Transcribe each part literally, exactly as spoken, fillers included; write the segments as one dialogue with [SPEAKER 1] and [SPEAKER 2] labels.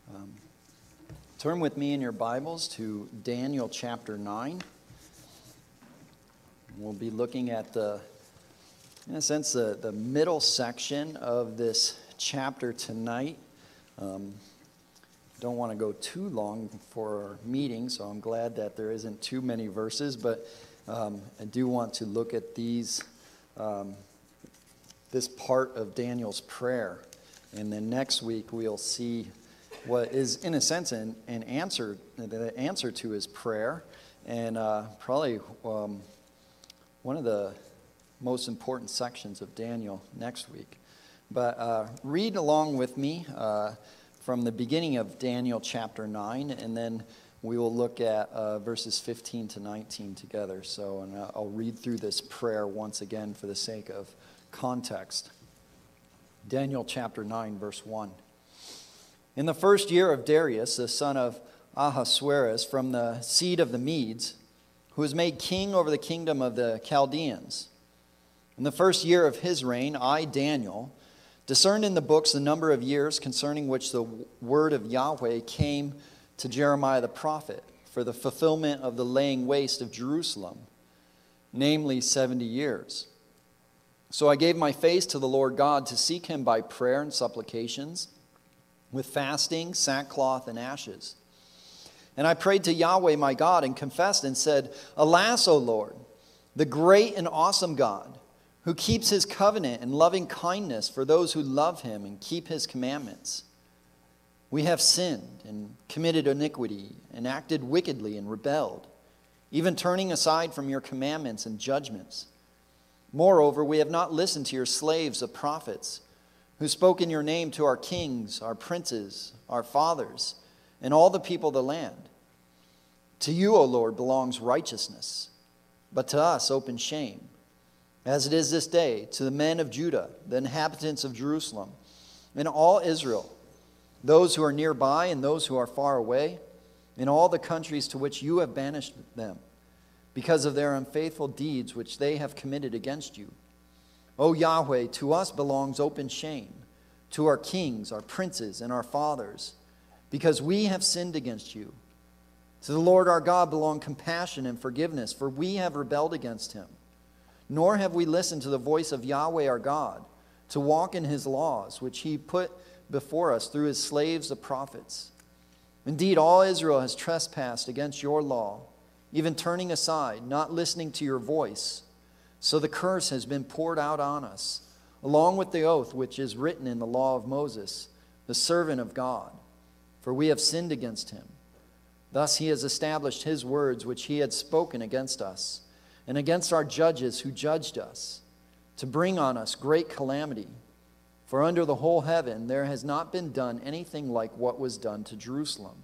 [SPEAKER 1] Um, turn with me in your Bibles to Daniel chapter nine. We'll be looking at the, in a sense, the, the middle section of this chapter tonight. Um, don't want to go too long for our meeting, so I'm glad that there isn't too many verses, but um, I do want to look at these, um, this part of Daniel's prayer. And then next week we'll see what is, in a sense, an, an answer, the answer to his prayer, and uh, probably um, one of the most important sections of Daniel next week. But uh, read along with me uh, from the beginning of Daniel chapter nine, and then we will look at uh, verses fifteen to nineteen together. So, and I'll read through this prayer once again for the sake of context. Daniel chapter nine, verse one. In the first year of Darius, the son of Ahasuerus, from the seed of the Medes, who was made king over the kingdom of the Chaldeans. In the first year of his reign, I, Daniel, discerned in the books the number of years concerning which the word of Yahweh came to Jeremiah the prophet for the fulfillment of the laying waste of Jerusalem, namely seventy years. So I gave my face to the Lord God to seek him by prayer and supplications, with fasting, sackcloth, and ashes. And I prayed to Yahweh my God and confessed and said, Alas, O Lord, the great and awesome God, who keeps his covenant and loving kindness for those who love him and keep his commandments. We have sinned and committed iniquity and acted wickedly and rebelled, even turning aside from your commandments and judgments. Moreover, we have not listened to your slaves, the prophets, who spoke in your name to our kings, our princes, our fathers, and all the people of the land. To you, O Lord, belongs righteousness, but to us open shame, as it is this day to the men of Judah, the inhabitants of Jerusalem, and all Israel, those who are nearby and those who are far away, in all the countries to which you have banished them, because of their unfaithful deeds which they have committed against you. O Yahweh, to us belongs open shame, to our kings, our princes, and our fathers, because we have sinned against you. To the Lord our God belong compassion and forgiveness, for we have rebelled against him. Nor have we listened to the voice of Yahweh our God, to walk in his laws, which he put before us through his slaves the prophets. Indeed, all Israel has trespassed against your law, even turning aside, not listening to your voice. So the curse has been poured out on us, along with the oath which is written in the law of Moses, the servant of God. For we have sinned against him. Thus he has established his words which he had spoken against us, and against our judges who judged us, to bring on us great calamity. For under the whole heaven there has not been done anything like what was done to Jerusalem.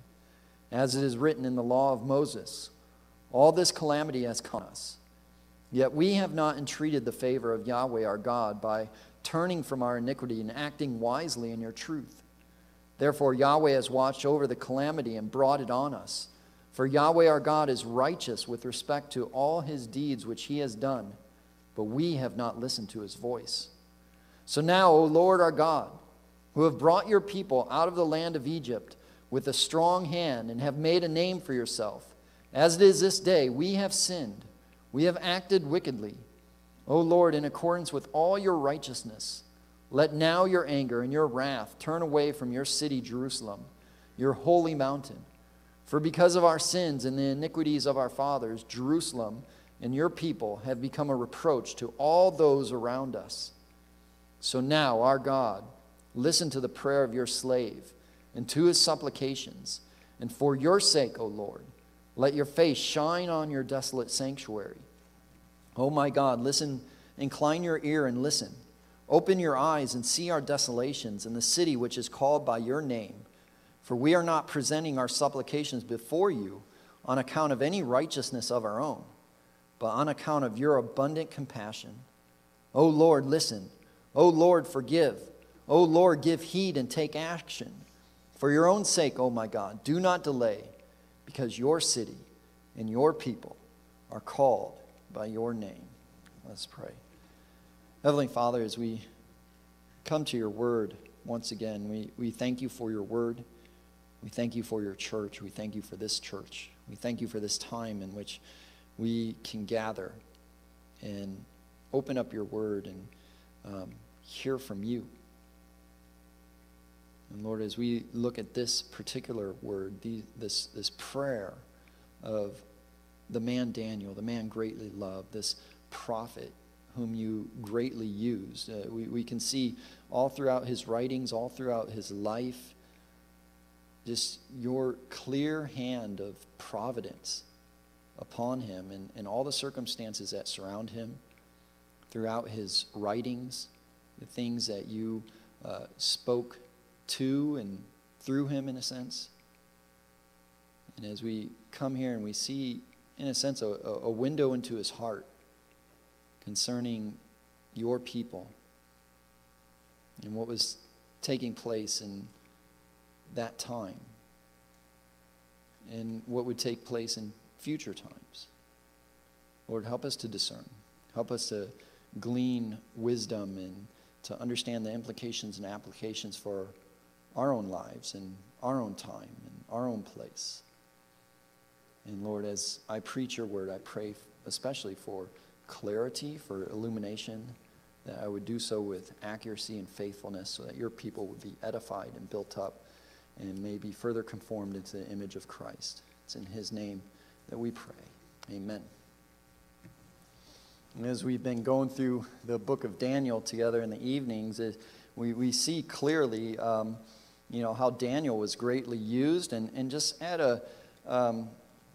[SPEAKER 1] As it is written in the law of Moses, all this calamity has come on us. Yet we have not entreated the favor of Yahweh our God by turning from our iniquity and acting wisely in your truth. Therefore Yahweh has watched over the calamity and brought it on us. For Yahweh our God is righteous with respect to all his deeds which he has done, but we have not listened to his voice. So now, O Lord our God, who have brought your people out of the land of Egypt with a strong hand and have made a name for yourself, as it is this day, we have sinned. We have acted wickedly. O Lord, in accordance with all your righteousness, let now your anger and your wrath turn away from your city, Jerusalem, your holy mountain. For because of our sins and the iniquities of our fathers, Jerusalem and your people have become a reproach to all those around us. So now, our God, listen to the prayer of your slave and to his supplications. And for your sake, O Lord, let your face shine on your desolate sanctuary. O my God, listen, incline your ear and listen. Open your eyes and see our desolations in the city which is called by your name. For we are not presenting our supplications before you on account of any righteousness of our own, but on account of your abundant compassion. O Lord, listen. O Lord, forgive. O Lord, give heed and take action. For your own sake, O my God, do not delay, because your city and your people are called by your name. Let's pray. Heavenly Father, as we come to your word once again, we, we thank you for your word. We thank you for your church. We thank you for this church. We thank you for this time in which we can gather and open up your word and um, hear from you. And Lord, as we look at this particular word, the, this, this prayer of the man Daniel, the man greatly loved, this prophet whom you greatly used, uh, we, we can see all throughout his writings, all throughout his life, just your clear hand of providence upon him and, and all the circumstances that surround him throughout his writings, the things that you uh, spoke to and through him in a sense. And as we come here and we see, in a sense, a, a window into his heart concerning your people and what was taking place in that time and what would take place in future times. Lord, help us to discern. Help us to glean wisdom and to understand the implications and applications for our own lives and our own time and our own place. And Lord, as I preach your word, I pray especially for clarity, for illumination, that I would do so with accuracy and faithfulness so that your people would be edified and built up and may be further conformed into the image of Christ. It's in his name that we pray. Amen. And as we've been going through the book of Daniel together in the evenings, it, we, we see clearly um, you know, how Daniel was greatly used and, and just at a um,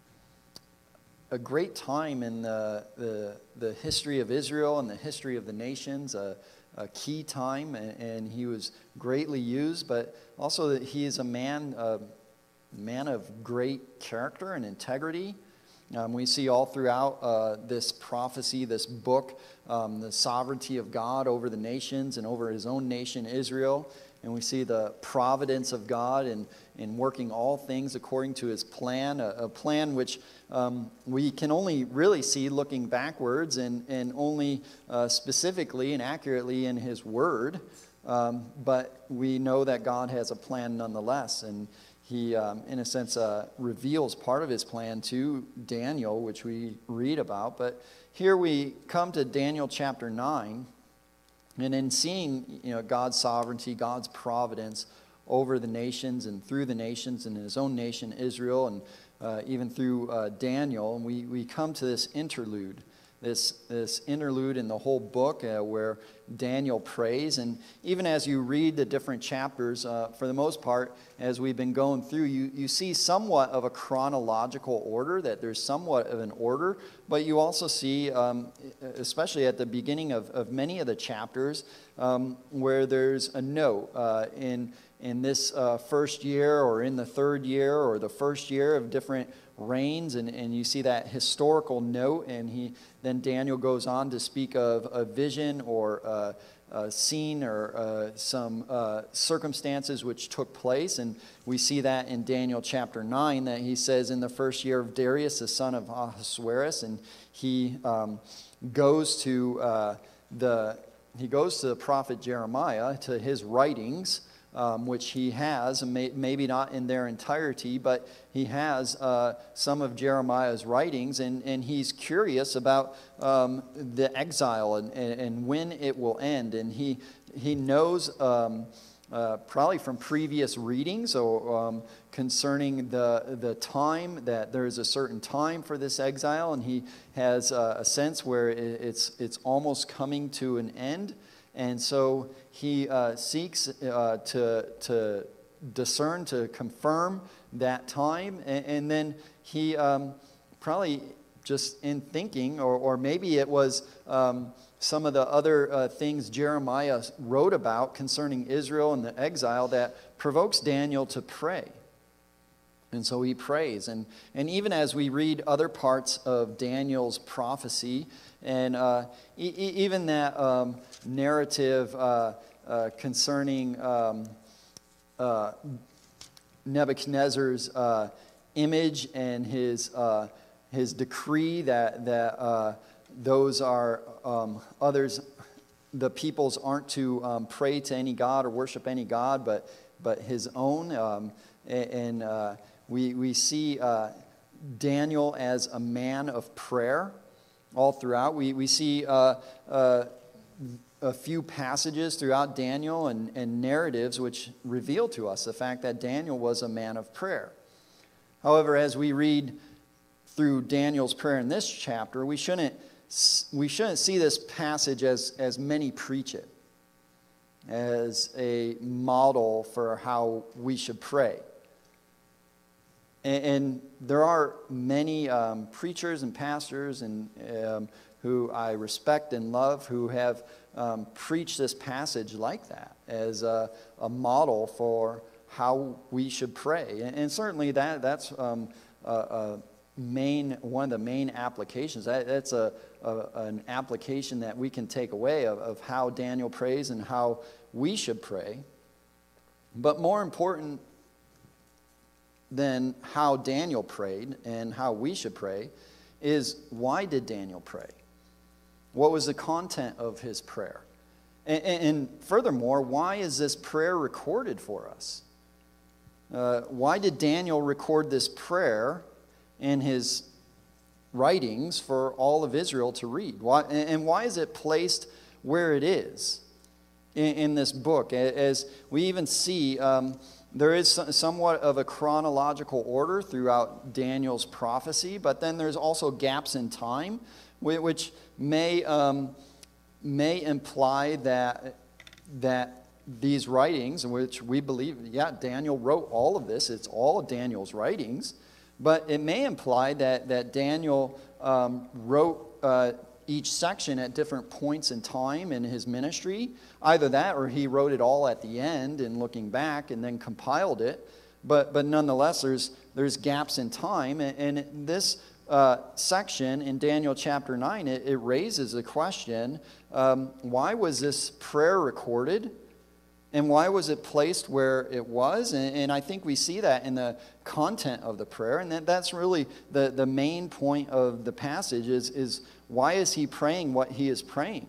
[SPEAKER 1] a great time in the, the, the history of Israel and the history of the nations, a, a key time, and, and he was greatly used, but also that he is a man, a man of great character and integrity. Um, we see all throughout uh, this prophecy, this book, um, the sovereignty of God over the nations and over his own nation, Israel. And we see the providence of God in, in working all things according to his plan, a, a plan which um, we can only really see looking backwards and, and only uh, specifically and accurately in his word. Um, but we know that God has a plan nonetheless. And he, um, in a sense, uh, reveals part of his plan to Daniel, which we read about. But here we come to Daniel chapter nine. And in seeing, you know, God's sovereignty, God's providence over the nations and through the nations and his own nation, Israel, and uh, even through uh, Daniel, and we, we come to this interlude, this, this interlude in the whole book uh, where Daniel prays. And even as you read the different chapters, uh, for the most part, as we've been going through, you, you see somewhat of a chronological order, that there's somewhat of an order, but you also see, um, especially at the beginning of, of many of the chapters, um, where there's a note uh, in, in this uh, first year or in the third year or the first year of different reigns, and, and you see that historical note, and he then Daniel goes on to speak of a vision or a, a scene or uh, some uh, circumstances which took place, and we see that in Daniel chapter nine, that he says in the first year of Darius the son of Ahasuerus, and he um, goes to uh, the he goes to the prophet Jeremiah, to his writings, Um, which he has, may, maybe not in their entirety, but he has uh, some of Jeremiah's writings, and, and he's curious about um, the exile and, and, and when it will end. And he, he knows, um, uh, probably from previous readings or, um, concerning the, the time, that there is a certain time for this exile, and he has uh, a sense where it, it's, it's almost coming to an end. And so he uh, seeks uh, to, to discern, to confirm that time. And, and then he um, probably just in thinking, or, or maybe it was um, some of the other uh, things Jeremiah wrote about concerning Israel and the exile that provokes Daniel to pray. And so he prays. And, and even as we read other parts of Daniel's prophecy, and uh, e- even that um, narrative uh, uh, concerning um, uh, Nebuchadnezzar's uh, image and his uh, his decree that that uh, those are um, others, the peoples aren't to um, pray to any god or worship any god, but but his own. Um, and, and uh, we, we see uh, Daniel as a man of prayer all throughout. We, we see uh, uh, a few passages throughout Daniel and, and narratives which reveal to us the fact that Daniel was a man of prayer. However, as we read through Daniel's prayer in this chapter, we shouldn't we shouldn't see this passage as, as many preach it, as a model for how we should pray. And, and there are many um, preachers and pastors and um, who I respect and love who have um, preached this passage like that as a, a model for how we should pray. And, and certainly that that's um, a, a main one of the main applications. That, that's a, a an application that we can take away of, of how Daniel prays and how we should pray. But more important than how Daniel prayed and how we should pray is, why did Daniel pray? What was the content of his prayer? And, and furthermore, why is this prayer recorded for us? Uh, why did Daniel record this prayer in his writings for all of Israel to read? Why, and why is it placed where it is in, in this book? As we even see, um, there is somewhat of a chronological order throughout Daniel's prophecy, but then there's also gaps in time, which may um, may imply that that these writings, in which we believe, yeah, Daniel wrote all of this, it's all of Daniel's writings, but it may imply that, that Daniel um, wrote uh, each section at different points in time in his ministry. Either that, or he wrote it all at the end and looking back and then compiled it. But but nonetheless, there's there's gaps in time, and, and this uh, section in Daniel chapter nine, it, it raises the question: um, why was this prayer recorded? And why was it placed where it was? And, and I think we see that in the content of the prayer. And that, that's really the, the main point of the passage is, is why is he praying what he is praying?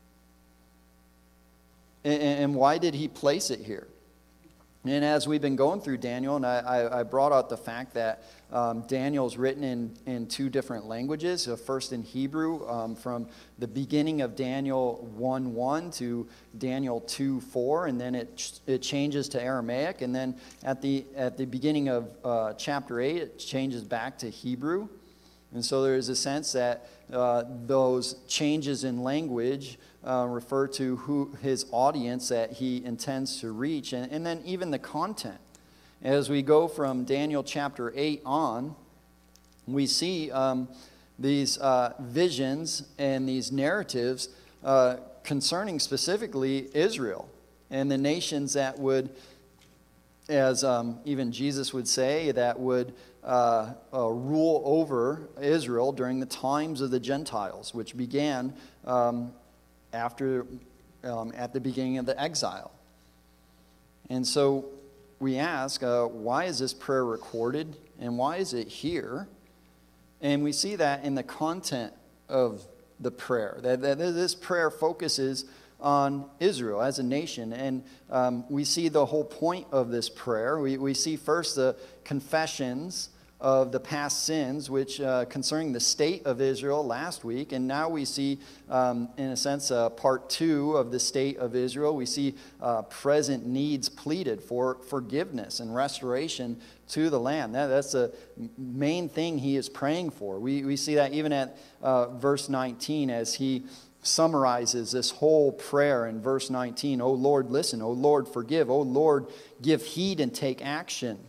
[SPEAKER 1] And, and why did he place it here? And as we've been going through Daniel, and I, I, I brought out the fact that um, Daniel is written in, in two different languages. So first in Hebrew, um, from the beginning of Daniel one one to Daniel two four, and then it it changes to Aramaic, and then at the at the beginning of uh, chapter eight, it changes back to Hebrew. And so there is a sense that uh, those changes in language uh, refer to who his audience that he intends to reach, and, and then even the content. As we go from Daniel chapter eight on, we see um, these uh, visions and these narratives uh, concerning specifically Israel and the nations that would, as um, even Jesus would say, that would uh, uh, rule over Israel during the times of the Gentiles, which began um, after um, at the beginning of the exile. And so we ask, uh, why is this prayer recorded, and why is it here? And we see that in the content of the prayer, that, that this prayer focuses on Israel as a nation. And um, we see the whole point of this prayer. We, we see first the confessions of the past sins, which uh, concerning the state of Israel last week. And now we see, um, in a sense, uh, part two of the state of Israel. We see uh, present needs pleaded for forgiveness and restoration to the land. That, that's the main thing he is praying for. We, we see that even at uh, verse nineteen as he summarizes this whole prayer in verse nineteen. O Lord, listen. O Lord, forgive. O Lord, give heed and take action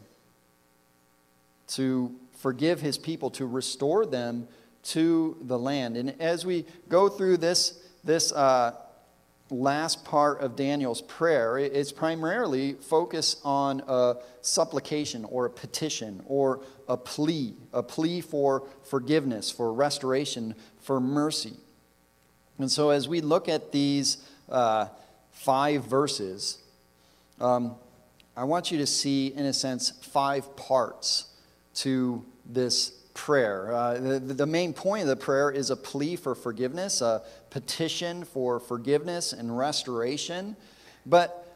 [SPEAKER 1] to forgive his people, to restore them to the land. And as we go through this, this uh, last part of Daniel's prayer, it's primarily focused on a supplication or a petition or a plea, a plea for forgiveness, for restoration, for mercy. And so as we look at these uh, five verses, um, I want you to see, in a sense, five parts to this prayer. Uh, the, the main point of the prayer is a plea for forgiveness, a petition for forgiveness and restoration. But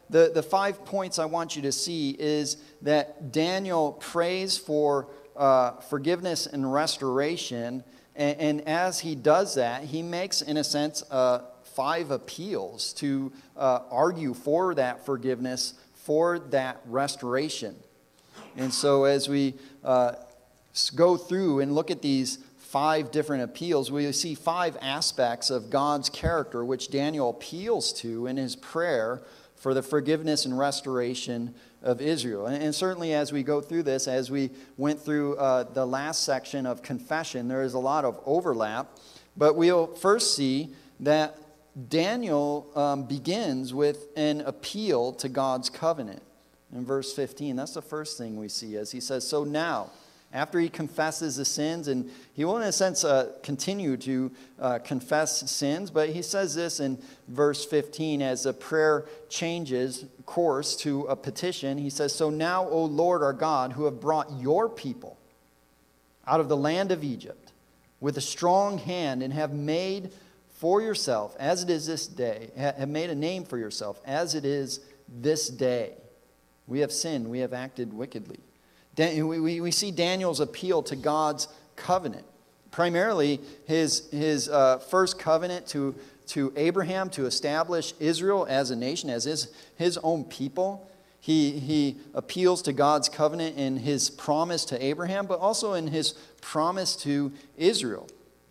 [SPEAKER 1] the, the five points I want you to see is that Daniel prays for uh, forgiveness and restoration. And, and as he does that, he makes, in a sense, uh, five appeals to uh, argue for that forgiveness, for that restoration. And so as we uh, go through and look at these five different appeals, we see five aspects of God's character which Daniel appeals to in his prayer for the forgiveness and restoration of Israel. And, and certainly as we go through this, as we went through uh, the last section of confession, there is a lot of overlap. But we'll first see that Daniel um, begins with an appeal to God's covenant. In verse fifteen, that's the first thing we see as he says, so now, after he confesses the sins, and he will in a sense uh, continue to uh, confess sins, but he says this in verse fifteen as the prayer changes course to a petition. He says, so now, O Lord our God, who have brought your people out of the land of Egypt with a strong hand and have made for yourself, as it is this day, have made a name for yourself, as it is this day. We have sinned, we have acted wickedly. We, we see Daniel's appeal to God's covenant. Primarily, his, his uh, first covenant to, to Abraham to establish Israel as a nation, as his, his own people. He, he appeals to God's covenant in his promise to Abraham, but also in his promise to Israel.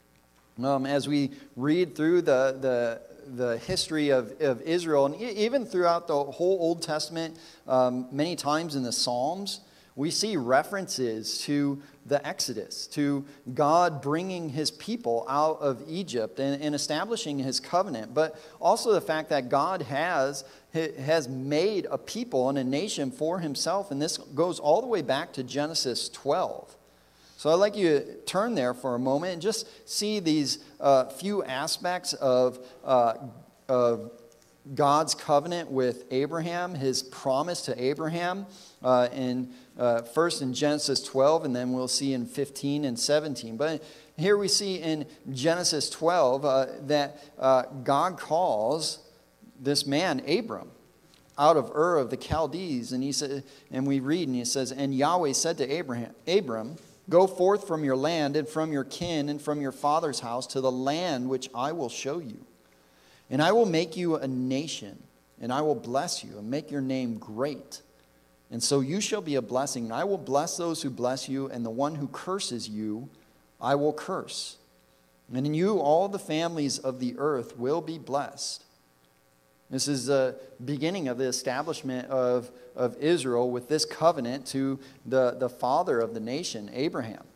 [SPEAKER 1] Um, as we read through the, the, the history of, of Israel, and even throughout the whole Old Testament, um, many times in the Psalms, we see references to the Exodus, to God bringing his people out of Egypt and, and establishing his covenant, but also the fact that God has, has made a people and a nation for himself, and this goes all the way back to Genesis twelve. So I'd like you to turn there for a moment and just see these uh, few aspects of, uh, of God's covenant with Abraham, his promise to Abraham, uh, in uh, first in Genesis twelve, and then we'll see in fifteen and seventeen. But here we see in Genesis twelve uh, that uh, God calls this man Abram out of Ur of the Chaldees, and he said, and we read, and he says, and Yahweh said to Abraham, Abram, go forth from your land and from your kin and from your father's house to the land which I will show you. And I will make you a nation, and I will bless you, and make your name great. And so you shall be a blessing, and I will bless those who bless you, and the one who curses you, I will curse. And in you all the families of the earth will be blessed. This is the beginning of the establishment of, of Israel with this covenant to the, the father of the nation, Abraham.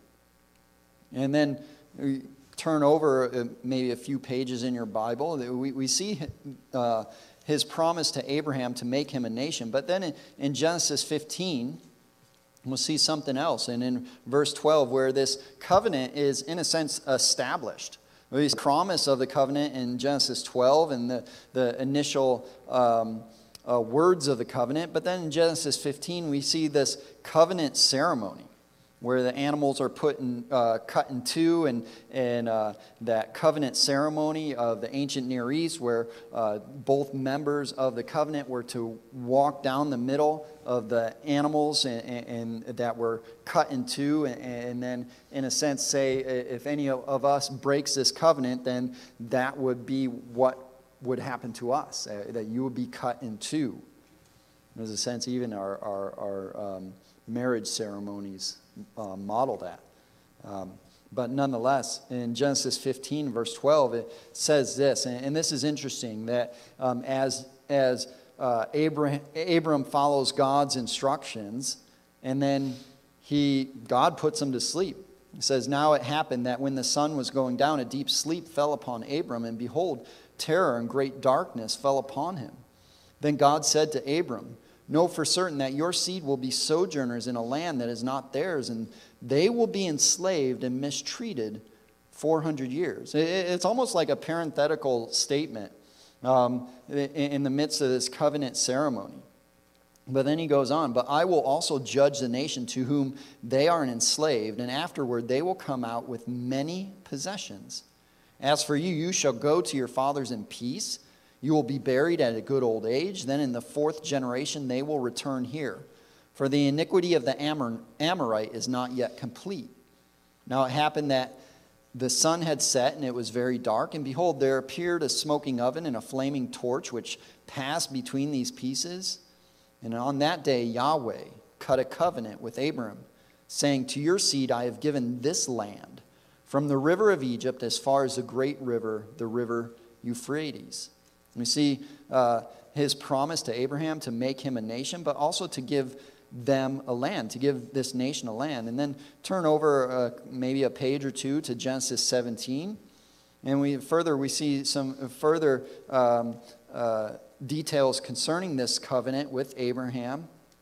[SPEAKER 1] And then we turn over maybe a few pages in your Bible. We, we see uh, his promise to Abraham to make him a nation. But then in, in Genesis fifteen, we'll see something else. And in verse twelve, where this covenant is, in a sense, established. The promise of the covenant in Genesis twelve and the, the initial um, uh, words of the covenant. But then in Genesis fifteen, we see this covenant ceremony where the animals are put in, uh, cut in two, and, and uh, that covenant ceremony of the ancient Near East where uh, both members of the covenant were to walk down the middle of the animals and, and, and that were cut in two, and, and then in a sense say if any of us breaks this covenant, then that would be what would happen to us, uh, that you would be cut in two. There's a sense even our, our, our um, marriage ceremonies Uh, model that. Um, but nonetheless, in Genesis fifteen, verse twelve, it says this, and, and this is interesting, that um, as, as uh, Abraham, Abram follows God's instructions, and then he God puts him to sleep. It says, now it happened that when the sun was going down, a deep sleep fell upon Abram, and behold, terror and great darkness fell upon him. Then God said to Abram, know for certain that your seed will be sojourners in a land that is not theirs, and they will be enslaved and mistreated four hundred years. It's almost like a parenthetical statement um, in the midst of this covenant ceremony. But then he goes on, but I will also judge the nation to whom they are enslaved, and afterward they will come out with many possessions. As for you, you shall go to your fathers in peace. You will be buried at a good old age. Then in the fourth generation they will return here. For the iniquity of the Amor- Amorite is not yet complete. Now it happened that the sun had set, and it was very dark. And behold, there appeared a smoking oven and a flaming torch, which passed between these pieces. And on that day Yahweh cut a covenant with Abram, saying, to your seed I have given this land, from the river of Egypt as far as the great river, the river Euphrates. We see uh, his promise to Abraham to make him a nation, but also to give them a land, to give this nation a land. And then turn over uh, maybe a page or two to Genesis seventeen. And we further, we see some further um, uh, details concerning this covenant with Abraham.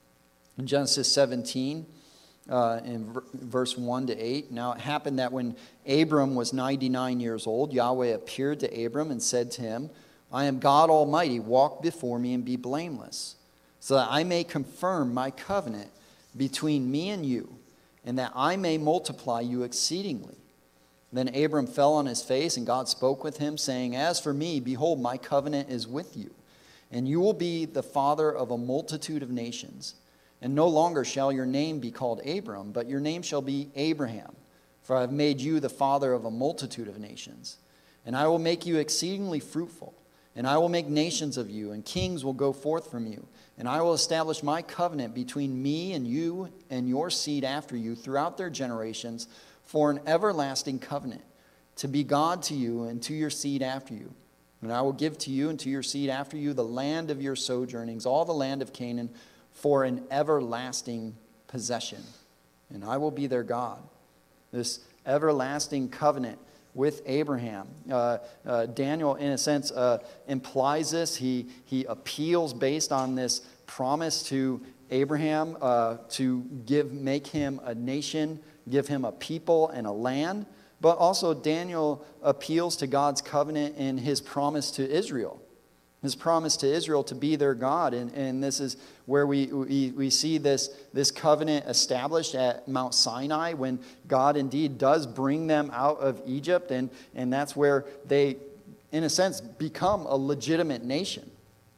[SPEAKER 1] In Genesis seventeen, uh, in v- verse one to eight, now it happened that when Abram was ninety-nine years old, Yahweh appeared to Abram and said to him, I am God Almighty, walk before me and be blameless, so that I may confirm my covenant between me and you, and that I may multiply you exceedingly. Then Abram fell on his face, and God spoke with him, saying, as for me, behold, my covenant is with you, and you will be the father of a multitude of nations. And no longer shall your name be called Abram, but your name shall be Abraham, for I have made you the father of a multitude of nations. And I will make you exceedingly fruitful, and I will make nations of you, and kings will go forth from you. And I will establish my covenant between me and you and your seed after you throughout their generations for an everlasting covenant, to be God to you and to your seed after you. And I will give to you and to your seed after you the land of your sojournings, all the land of Canaan, for an everlasting possession. And I will be their God. This everlasting covenant with Abraham. Uh, uh, Daniel, in a sense, uh, implies this. He, he appeals based on this promise to Abraham uh, to give, make him a nation, give him a people and a land. But also Daniel appeals to God's covenant in his promise to Israel. His promise to Israel to be their God. And, and this is where we, we, we see this, this covenant established at Mount Sinai when God indeed does bring them out of Egypt. And, and that's where they, in a sense, become a legitimate nation.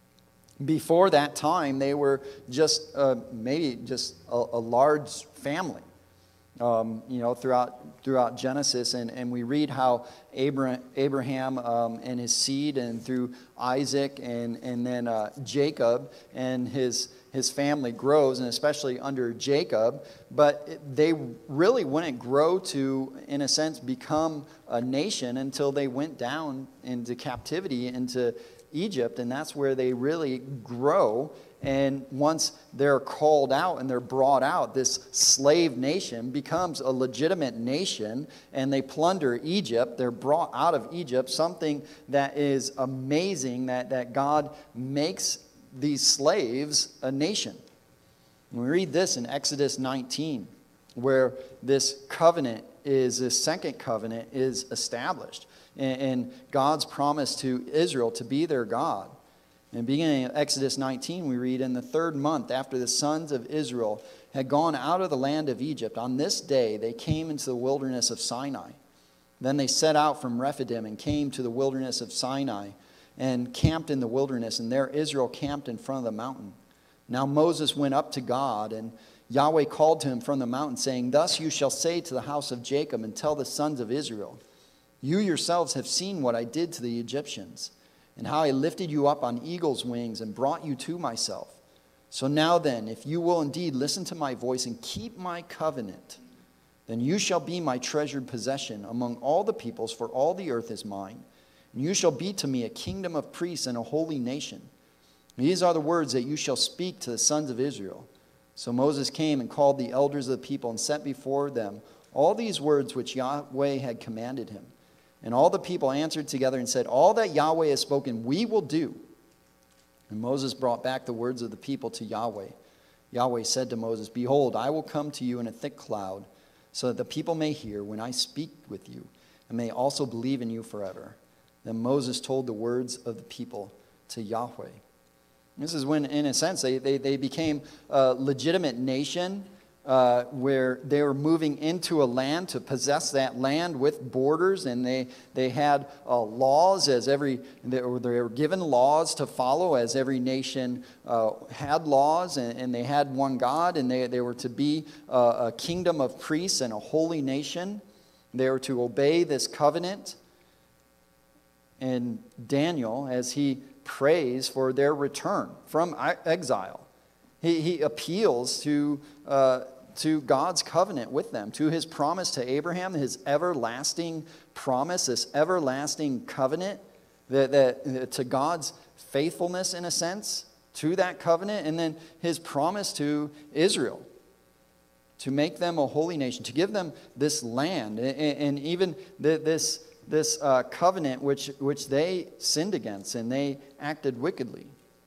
[SPEAKER 1] Before that time, they were just uh, maybe just a, a large family. Um, you know, throughout throughout Genesis, and, and we read how Abraham, Abraham um, and his seed, and through Isaac, and and then uh, Jacob and his his family grows, and especially under Jacob. But it, they really wouldn't grow to, in a sense, become a nation until they went down into captivity into Egypt, and that's where they really grow. And once they're called out and they're brought out, this slave nation becomes a legitimate nation, and they plunder Egypt. They're brought out of Egypt, something that is amazing, that, that God makes these slaves a nation. And we read this in Exodus nineteen, where this covenant is, this second covenant is established. And, and God's promise to Israel to be their God. In the beginning of Exodus nineteen, we read, in the third month after the sons of Israel had gone out of the land of Egypt, on this day they came into the wilderness of Sinai. Then they set out from Rephidim and came to the wilderness of Sinai and camped in the wilderness, and there Israel camped in front of the mountain. Now Moses went up to God, and Yahweh called to him from the mountain, saying, thus you shall say to the house of Jacob and tell the sons of Israel, you yourselves have seen what I did to the Egyptians, and how I lifted you up on eagle's wings and brought you to myself. So now then, if you will indeed listen to my voice and keep my covenant, then you shall be my treasured possession among all the peoples, for all the earth is mine. And you shall be to me a kingdom of priests and a holy nation. These are the words that you shall speak to the sons of Israel. So Moses came and called the elders of the people and set before them all these words which Yahweh had commanded him. And all the people answered together and said, all that Yahweh has spoken, we will do. And Moses brought back the words of the people to Yahweh. Yahweh said to Moses, behold, I will come to you in a thick cloud, so that the people may hear when I speak with you, and may also believe in you forever. Then Moses told the words of the people to Yahweh. This is when, in a sense, they, they, they became a legitimate nation uh, where they were moving into a land to possess that land with borders, and they, they had uh, laws as every, they were, they were given laws to follow as every nation uh, had laws, and, and they had one God, and they, they were to be a, a kingdom of priests and a holy nation. They were to obey this covenant. And Daniel, as he prays for their return from exile, he, he appeals to, uh, to God's covenant with them, to his promise to Abraham, his everlasting promise, this everlasting covenant, that, that to God's faithfulness in a sense to that covenant, and then his promise to Israel to make them a holy nation, to give them this land, and, and even the, this this uh, covenant which, which they sinned against and they acted wickedly.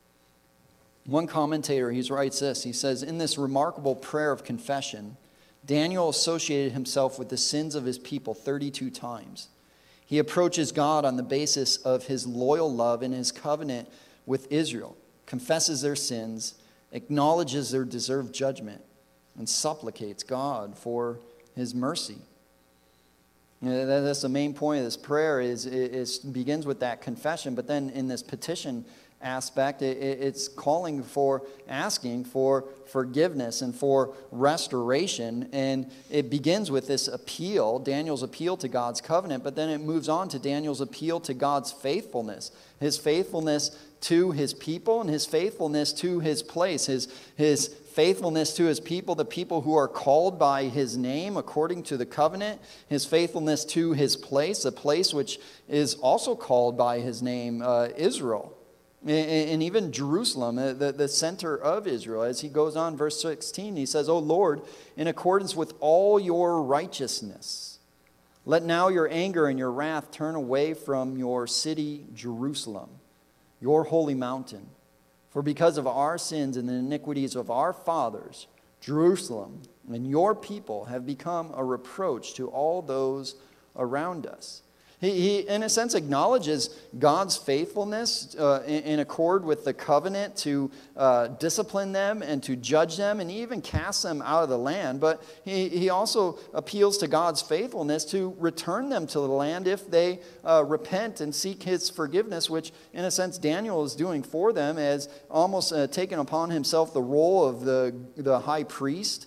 [SPEAKER 1] One commentator, he writes this, he says, in this remarkable prayer of confession, Daniel associated himself with the sins of his people thirty-two times. He approaches God on the basis of his loyal love and his covenant with Israel, confesses their sins, acknowledges their deserved judgment, and supplicates God for his mercy. You know, that's the main point of this prayer, is it, it begins with that confession, but then in this petition aspect, it, it's calling for, asking for forgiveness and for restoration, and it begins with this appeal, Daniel's appeal to God's covenant, but then it moves on to Daniel's appeal to God's faithfulness, his faithfulness to his people and his faithfulness to his place, his, his faithfulness to his people, the people who are called by his name according to the covenant, his faithfulness to his place, a place which is also called by his name, uh, Israel, and even Jerusalem, the, the center of Israel. As he goes on, verse sixteen, he says, O Lord, in accordance with all your righteousness, let now your anger and your wrath turn away from your city, Jerusalem, your holy mountain. For because of our sins and the iniquities of our fathers, Jerusalem and your people have become a reproach to all those around us. He, he in a sense, acknowledges God's faithfulness uh, in, in accord with the covenant to uh, discipline them and to judge them and even cast them out of the land. But he, he also appeals to God's faithfulness to return them to the land if they uh, repent and seek his forgiveness, which in a sense Daniel is doing for them, as almost uh, taken upon himself the role of the, the high priest,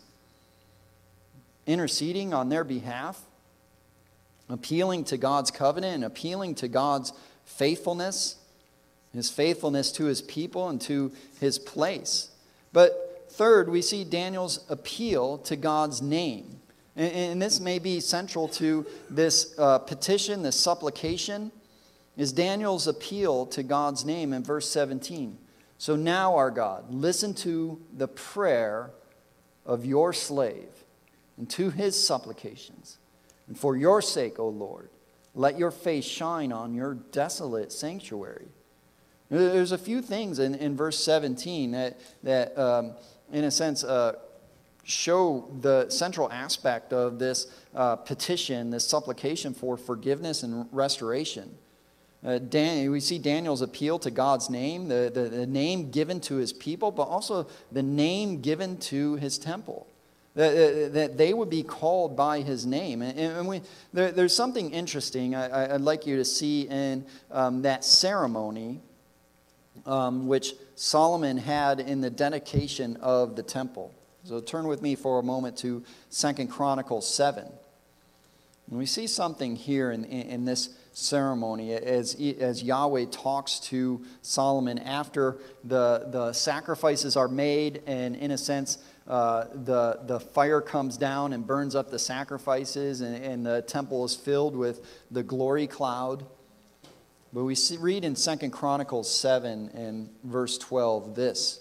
[SPEAKER 1] interceding on their behalf, appealing to God's covenant and appealing to God's faithfulness, his faithfulness to his people and to his place. But third, we see Daniel's appeal to God's name. And, and this may be central to this uh, petition, this supplication, is Daniel's appeal to God's name in verse seventeen. So now, our God, listen to the prayer of your slave and to his supplications. And for your sake, O Lord, let your face shine on your desolate sanctuary. There's a few things in, in verse seventeen that, that um, in a sense, uh, show the central aspect of this uh, petition, this supplication for forgiveness and restoration. Uh, Dan, we see Daniel's appeal to God's name, the, the, the name given to his people, but also the name given to his temple. That, that they would be called by his name. And, and we, there, there's something interesting I, I'd like you to see in um, that ceremony um, which Solomon had in the dedication of the temple. So turn with me for a moment to Second Chronicles seven. And we see something here in, in, in this ceremony as, as Yahweh talks to Solomon after the, the sacrifices are made, and in a sense, Uh, the, the fire comes down and burns up the sacrifices, and, and the temple is filled with the glory cloud. But we see, read in Second Chronicles seven and verse twelve this.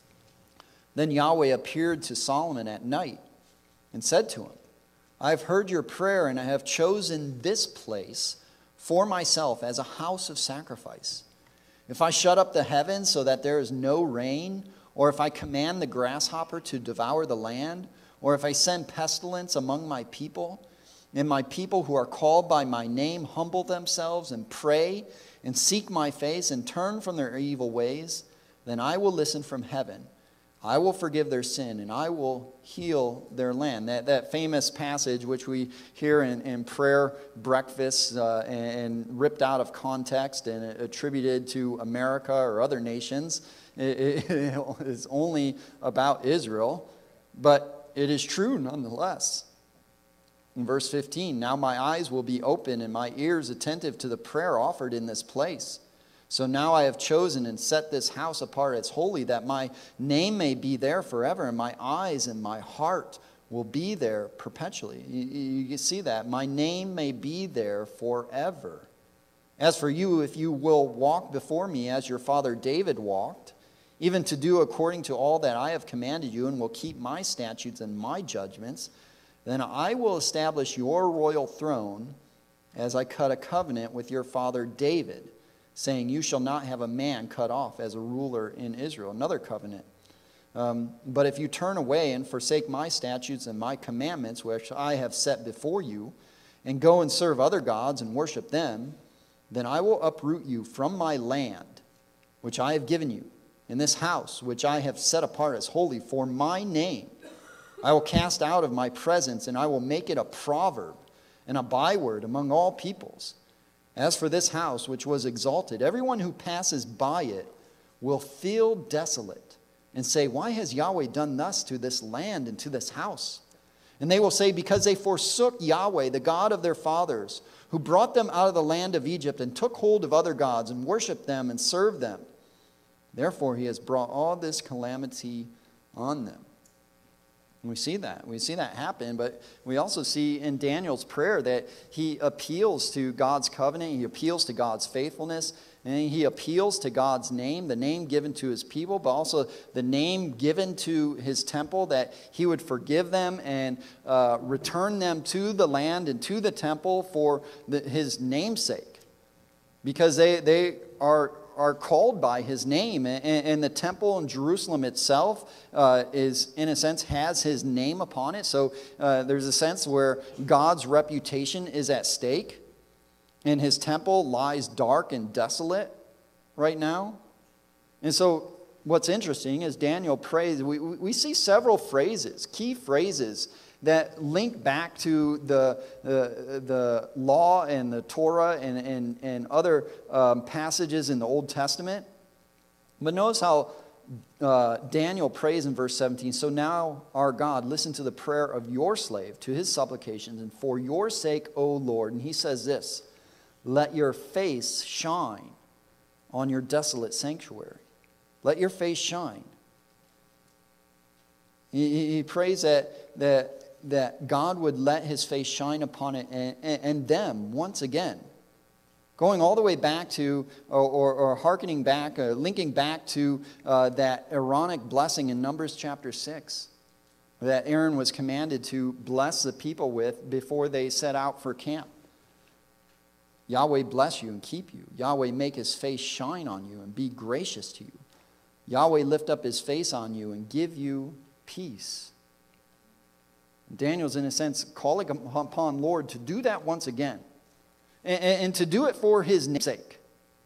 [SPEAKER 1] Then Yahweh appeared to Solomon at night and said to him, I have heard your prayer, and I have chosen this place for myself as a house of sacrifice. If I shut up the heavens so that there is no rain, or if I command the grasshopper to devour the land, or if I send pestilence among my people, and my people who are called by my name humble themselves and pray and seek my face and turn from their evil ways, then I will listen from heaven, I will forgive their sin, and I will heal their land. That, that famous passage, which we hear in, in prayer breakfasts uh, and, and ripped out of context and attributed to America or other nations, it, it is only about Israel, but it is true nonetheless. In verse fifteen, now my eyes will be open and my ears attentive to the prayer offered in this place. So now I have chosen and set this house apart as holy, that my name may be there forever, and my eyes and my heart will be there perpetually. You, you see that? My name may be there forever. As for you, if you will walk before me as your father David walked, even to do according to all that I have commanded you, and will keep my statutes and my judgments, then I will establish your royal throne as I cut a covenant with your father David, saying, you shall not have a man cut off as a ruler in Israel. Another covenant. Um, but if you turn away and forsake my statutes and my commandments, which I have set before you, and go and serve other gods and worship them, then I will uproot you from my land, which I have given you, in this house, which I have set apart as holy for my name. I will cast out of my presence, and I will make it a proverb and a byword among all peoples. As for this house which was exalted, everyone who passes by it will feel desolate and say, why has Yahweh done thus to this land and to this house? And they will say, because they forsook Yahweh, the God of their fathers, who brought them out of the land of Egypt and took hold of other gods and worshipped them and served them. Therefore he has brought all this calamity on them. We see that. We see that happen, but we also see in Daniel's prayer that he appeals to God's covenant, he appeals to God's faithfulness, and he appeals to God's name, the name given to his people, but also the name given to his temple, that he would forgive them and uh, return them to the land and to the temple for the, his namesake. Because they, they are... are called by his name, and, and the temple in Jerusalem itself uh, is, in a sense, has his name upon it. So uh, there's a sense where God's reputation is at stake, and his temple lies dark and desolate right now. And so what's interesting is Daniel prays, we, we see several phrases, key phrases, that link back to the, the, the law and the Torah and, and, and other um, passages in the Old Testament. But notice how uh, Daniel prays in verse seventeen, so now, our God, listen to the prayer of your slave, to his supplications, and for your sake, O Lord. And he says this, let your face shine on your desolate sanctuary. Let your face shine. He, he prays that, that that God would let his face shine upon it and, and, and them once again. Going all the way back to, or, or, or hearkening back, uh, linking back to uh, that Aaronic blessing in Numbers chapter six, that Aaron was commanded to bless the people with before they set out for camp. Yahweh bless you and keep you. Yahweh make his face shine on you and be gracious to you. Yahweh lift up his face on you and give you peace. Daniel's, in a sense, calling upon Lord to do that once again. And, and to do it for his namesake.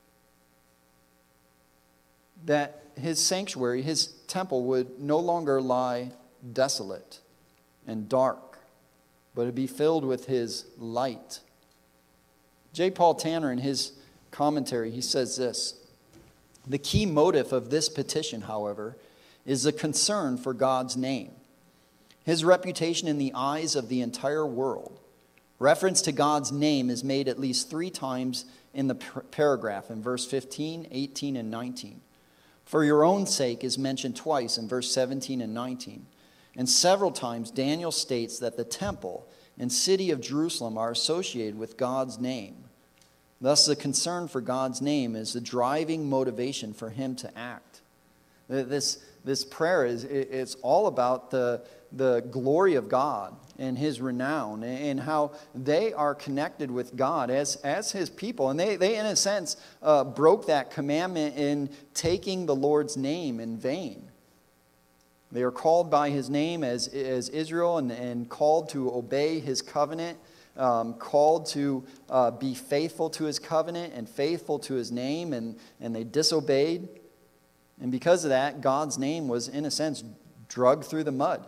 [SPEAKER 1] That his sanctuary, his temple, would no longer lie desolate and dark, but it'd be filled with his light. J. Paul Tanner, in his commentary, he says this, the key motive of this petition, however, is the concern for God's name. His reputation in the eyes of the entire world. Reference to God's name is made at least three times in the paragraph, in verse fifteen, eighteen, and nineteen. For your own sake is mentioned twice in verse seventeen and nineteen. And several times Daniel states that the temple and city of Jerusalem are associated with God's name. Thus the concern for God's name is the driving motivation for him to act. This, this prayer is it's all about the the glory of God and his renown and how they are connected with God as, as his people. And they, they in a sense, uh, broke that commandment in taking the Lord's name in vain. They are called by his name as, as Israel and, and called to obey his covenant, um, called to uh, be faithful to his covenant and faithful to his name, and, and they disobeyed. And because of that, God's name was, in a sense, dragged through the mud.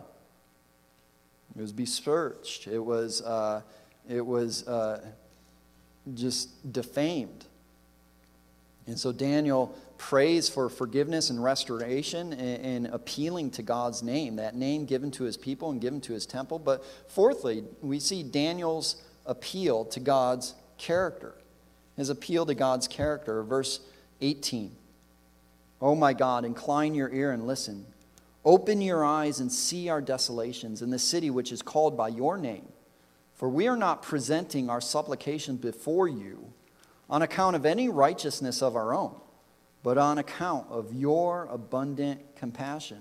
[SPEAKER 1] It was besmirched. It was, uh, it was uh, just defamed. And so Daniel prays for forgiveness and restoration and, and appealing to God's name, that name given to his people and given to his temple. But fourthly, we see Daniel's appeal to God's character. His appeal to God's character, verse eighteen. "Oh my God, incline your ear and listen. Open your eyes and see our desolations in the city which is called by your name. For we are not presenting our supplications before you on account of any righteousness of our own, but on account of your abundant compassion."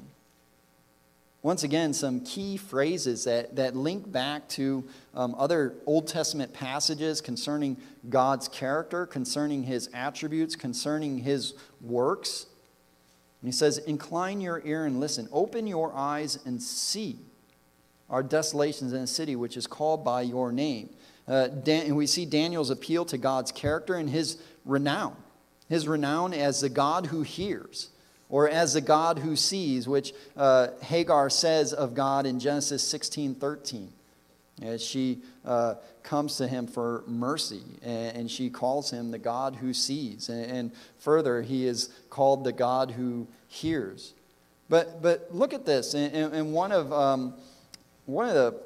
[SPEAKER 1] Once again, some key phrases that, that link back to um, other Old Testament passages concerning God's character, concerning his attributes, concerning his works. And he says, "Incline your ear and listen. Open your eyes and see our desolations in a city which is called by your name." Uh, Dan- and we see Daniel's appeal to God's character and his renown. His renown as the God who hears, or as the God who sees, which uh, Hagar says of God in Genesis sixteen thirteen. As she uh, comes to him for mercy, and, and she calls him the God who sees. And, and further, he is called the God who hears. But but look at this. In, in one of um, one of the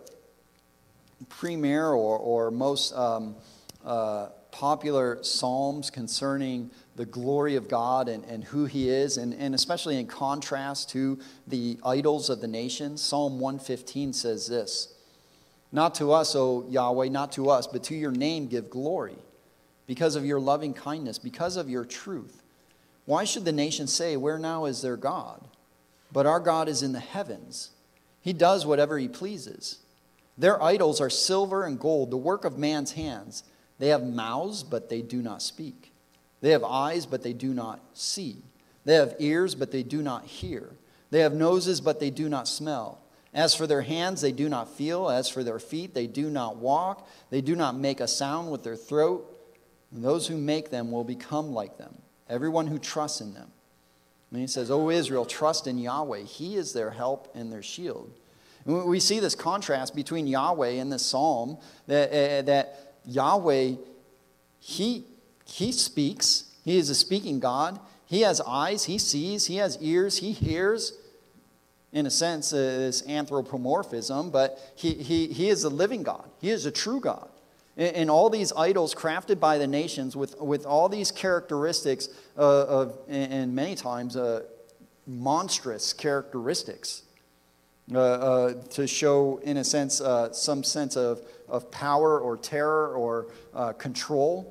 [SPEAKER 1] premier or, or most um, uh, popular psalms concerning the glory of God and, and who he is, and, and especially in contrast to the idols of the nations, Psalm one fifteen says this: "Not to us, O Yahweh, not to us, but to your name give glory, because of your loving kindness, because of your truth. Why should the nations say, where now is their God? But our God is in the heavens. He does whatever he pleases. Their idols are silver and gold, the work of man's hands. They have mouths, but they do not speak. They have eyes, but they do not see. They have ears, but they do not hear. They have noses, but they do not smell. As for their hands, they do not feel. As for their feet, they do not walk. They do not make a sound with their throat. And those who make them will become like them, everyone who trusts in them." And he says, "O Israel, trust in Yahweh. He is their help and their shield." And we see this contrast between Yahweh and this psalm, that, uh, that Yahweh, he, he speaks. He is a speaking God. He has eyes. He sees. He has ears. He hears. In a sense, uh, this anthropomorphism, but he, he, he is a living God. He is a true God. And, and all these idols crafted by the nations with, with all these characteristics uh, of, and many times, uh, monstrous characteristics uh, uh, to show, in a sense, uh, some sense of, of power or terror or uh, control.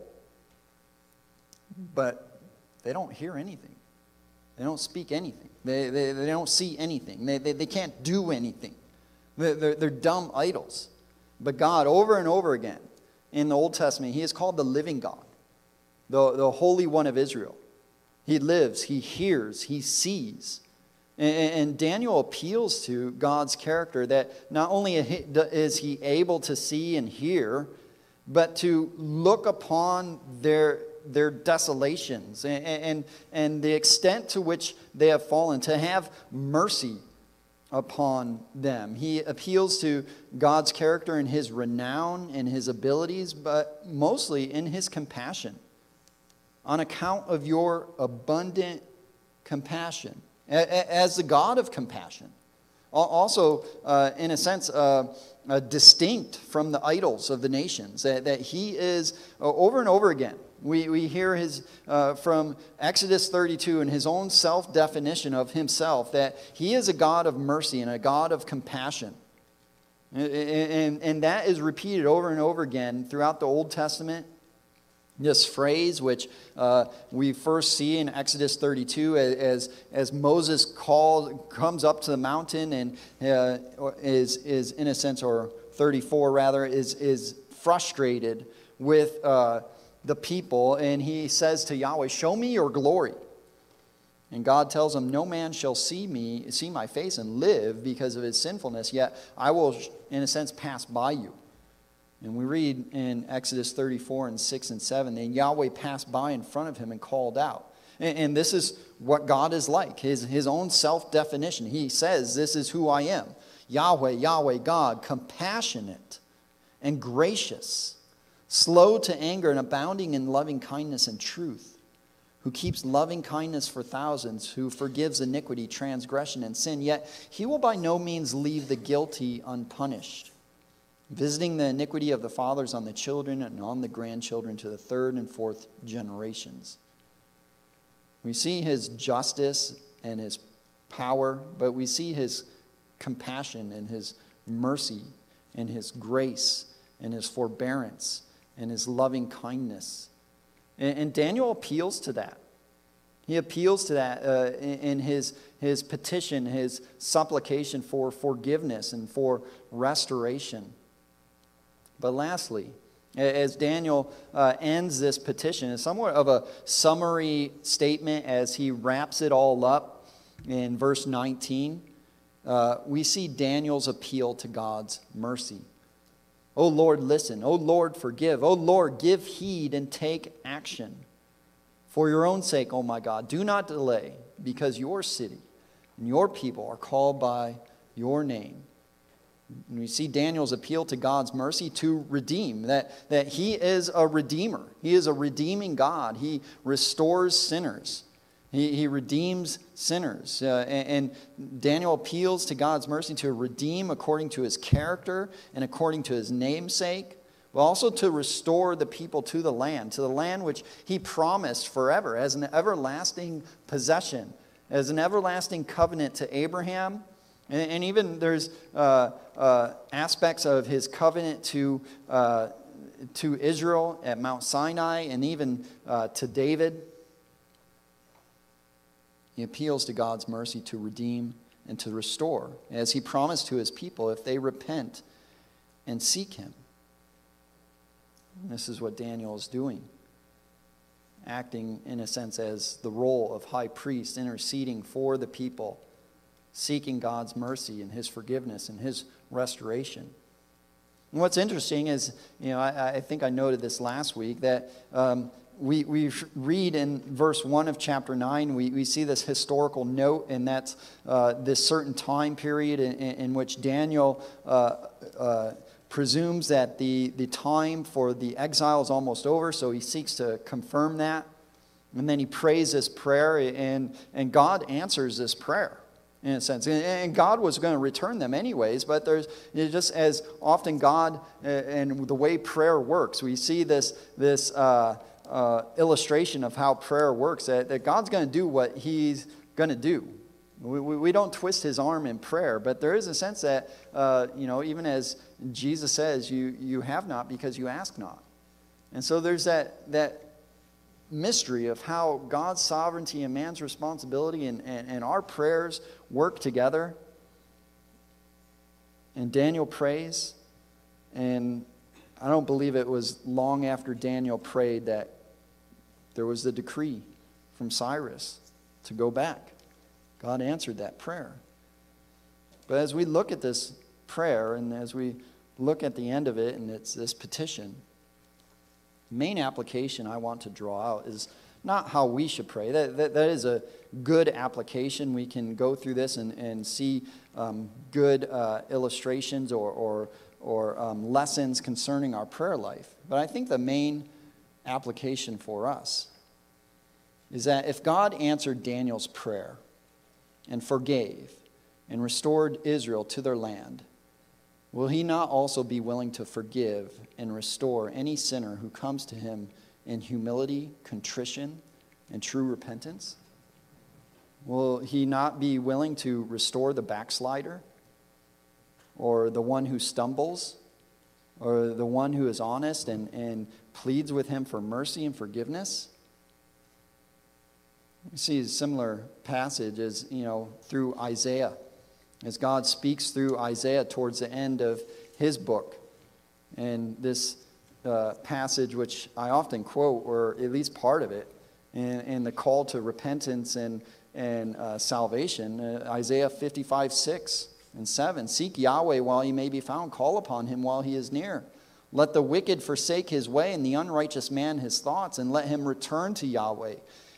[SPEAKER 1] But they don't hear anything. They don't speak anything. They, they, they don't see anything. They, they, they can't do anything. They're, they're, they're dumb idols. But God, over and over again, in the Old Testament, he is called the living God, the, the Holy One of Israel. He lives, he hears, he sees. And, and Daniel appeals to God's character that not only is he able to see and hear, but to look upon their their desolations and, and, and the extent to which they have fallen, to have mercy upon them. He appeals to God's character in his renown and his abilities, but mostly in his compassion, on account of your abundant compassion, as the God of compassion. Also, uh, in a sense, uh, uh, distinct from the idols of the nations, that, that he is uh, over and over again. We, we hear his uh, from Exodus thirty-two in his own self-definition of himself that he is a God of mercy and a God of compassion. And, and, and that is repeated over and over again throughout the Old Testament. This phrase, which uh, we first see in Exodus thirty-two, as as Moses calls, comes up to the mountain and uh, is is in a sense, or thirty-four rather, is is frustrated with uh, the people, and he says to Yahweh, "Show me your glory." And God tells him, "No man shall see me, see my face and live because of his sinfulness. Yet I will, in a sense, pass by you." And we read in Exodus thirty-four and six and seven, then Yahweh passed by in front of him and called out, And, and this is what God is like, his, his own self-definition. He says, this is who I am. Yahweh, Yahweh, God, compassionate and gracious, slow to anger and abounding in loving kindness and truth, who keeps loving kindness for thousands, who forgives iniquity, transgression, and sin. Yet he will by no means leave the guilty unpunished, visiting the iniquity of the fathers on the children and on the grandchildren to the third and fourth generations. We see his justice and his power, but we see his compassion and his mercy and his grace and his forbearance and his loving kindness. And, and Daniel appeals to that. He appeals to that uh, in, in his, his petition, his supplication for forgiveness and for restoration. But lastly, as Daniel uh, ends this petition, it's somewhat of a summary statement as he wraps it all up in verse nineteen. Uh, we see Daniel's appeal to God's mercy. O Lord, listen. O Lord, forgive. O Lord, give heed and take action. For your own sake, O my God, do not delay, because your city and your people are called by your name. And we see Daniel's appeal to God's mercy to redeem, that, that he is a redeemer. He is a redeeming God. He restores sinners. He, he redeems sinners. Uh, and, and Daniel appeals to God's mercy to redeem according to his character and according to his namesake, but also to restore the people to the land, to the land which he promised forever as an everlasting possession, as an everlasting covenant to Abraham. And, and even there's uh, uh, aspects of his covenant to, uh, to Israel at Mount Sinai and even uh, to David. He appeals to God's mercy to redeem and to restore, as he promised to his people if they repent and seek him. And this is what Daniel is doing, acting in a sense as the role of high priest, interceding for the people, seeking God's mercy and his forgiveness and his restoration. And what's interesting is, you know, I, I think I noted this last week, that um, we, we read in verse one of chapter nine, we, we see this historical note, and that's uh, this certain time period in, in which Daniel uh, uh, presumes that the, the time for the exile is almost over, so he seeks to confirm that. And then he prays this prayer, and, and God answers this prayer, in a sense. And God was going to return them anyways, but there's just as often God uh, and the way prayer works, we see this, this uh, uh, illustration of how prayer works, that, that God's going to do what he's going to do. We, we, we don't twist his arm in prayer, but there is a sense that, uh, you know, even as Jesus says, you, you have not because you ask not. And so there's that, that mystery of how God's sovereignty and man's responsibility and, and, and our prayers work together. And Daniel prays, and I don't believe it was long after Daniel prayed that there was the decree from Cyrus to go back. God answered that prayer. But as we look at this prayer, and as we look at the end of it, and it's this petition, the main application I want to draw out is not how we should pray. That, that, that is a good application. We can go through this and, and see um, good uh, illustrations or, or, or um, lessons concerning our prayer life. But I think the main application for us is that if God answered Daniel's prayer and forgave and restored Israel to their land, will he not also be willing to forgive and restore any sinner who comes to him in humility, contrition, and true repentance? Will he not be willing to restore the backslider, or the one who stumbles, or the one who is honest and, and pleads with him for mercy and forgiveness? We see a similar passage as, you know, through Isaiah, as God speaks through Isaiah towards the end of his book. And this uh, passage, which I often quote, or at least part of it, in, in the call to repentance and, and uh, salvation, uh, Isaiah fifty-five, six and seven, seek Yahweh while he may be found, call upon him while he is near. Let the wicked forsake his way, and the unrighteous man his thoughts, and let him return to Yahweh,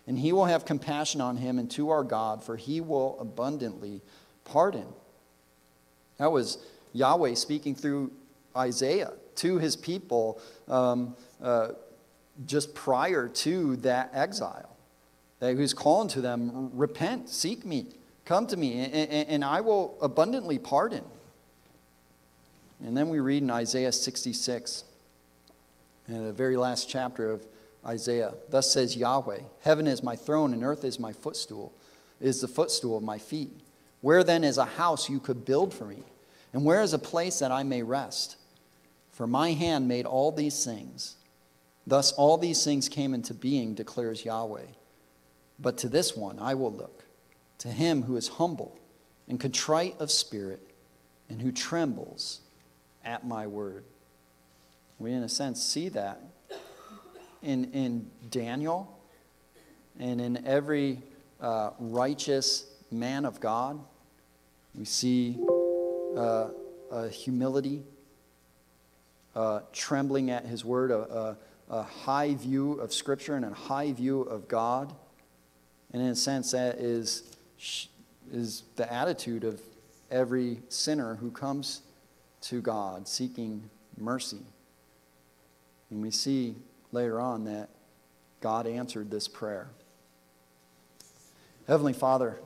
[SPEAKER 1] and he will have compassion on him, and to our God, for he will abundantly pardon. That was Yahweh speaking through Isaiah to his people um, uh, just prior to that exile. That he was calling to them, repent, seek me, come to me, and, and, and I will abundantly pardon. And then we read in Isaiah sixty-six, in the very last chapter of Isaiah, thus says Yahweh, heaven is my throne and earth is my footstool, is the footstool of my feet. Where then is a house you could build for me? And where is a place that I may rest? For my hand made all these things. Thus all these things came into being, declares Yahweh. But to this one I will look, to him who is humble and contrite of spirit, and who trembles at my word. We, in a sense, see that in, in Daniel and in every uh, righteous man of God. We see uh, a humility, uh, trembling at his word, a, a, a high view of Scripture and a high view of God. And in a sense, that is, is the attitude of every sinner who comes to God seeking mercy. And we see later on that God answered this prayer. Heavenly Father,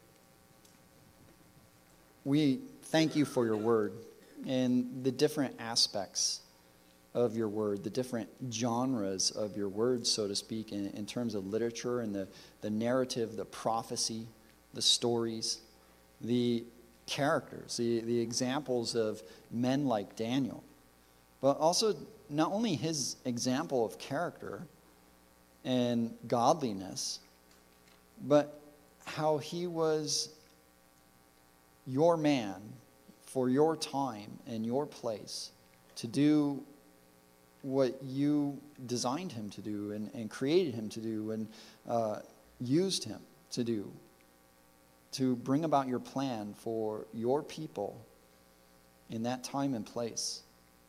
[SPEAKER 1] we thank you for your word and the different aspects of your word, the different genres of your word, so to speak, in, in terms of literature and the, the narrative, the prophecy, the stories, the characters, the, the examples of men like Daniel. But also not only his example of character and godliness, but how he was your man for your time and your place to do what you designed him to do and, and created him to do and uh, used him to do, to bring about your plan for your people in that time and place.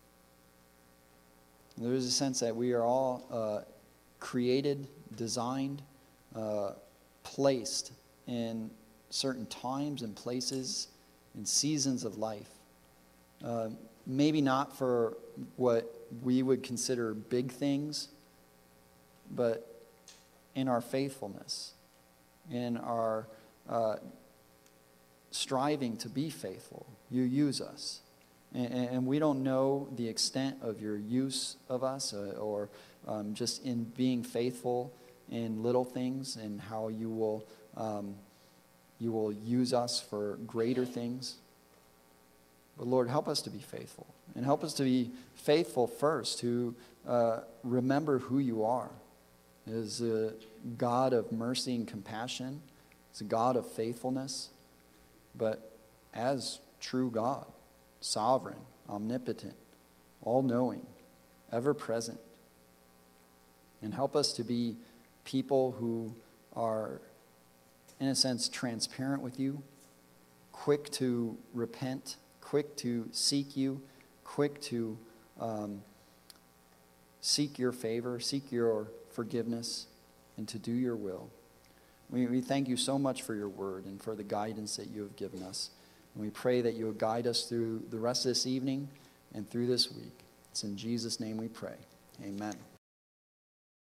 [SPEAKER 1] There is a sense that we are all uh, created, designed, uh, placed in certain times and places and seasons of life. Uh, maybe not for what we would consider big things, but in our faithfulness, in our uh, striving to be faithful, you use us. And, and we don't know the extent of your use of us uh, or um, just in being faithful in little things and how you will um, you will use us for greater things. But Lord, help us to be faithful. And help us to be faithful first, to uh, remember who you are as a God of mercy and compassion, as a God of faithfulness, but as true God, sovereign, omnipotent, all-knowing, ever-present. And help us to be people who are, in a sense, transparent with you, quick to repent, quick to seek you, quick to um, seek your favor, seek your forgiveness, and to do your will. We, we thank you so much for your word and for the guidance that you have given us. And we pray that you will guide us through the rest of this evening and through this week. It's in Jesus' name we pray. Amen.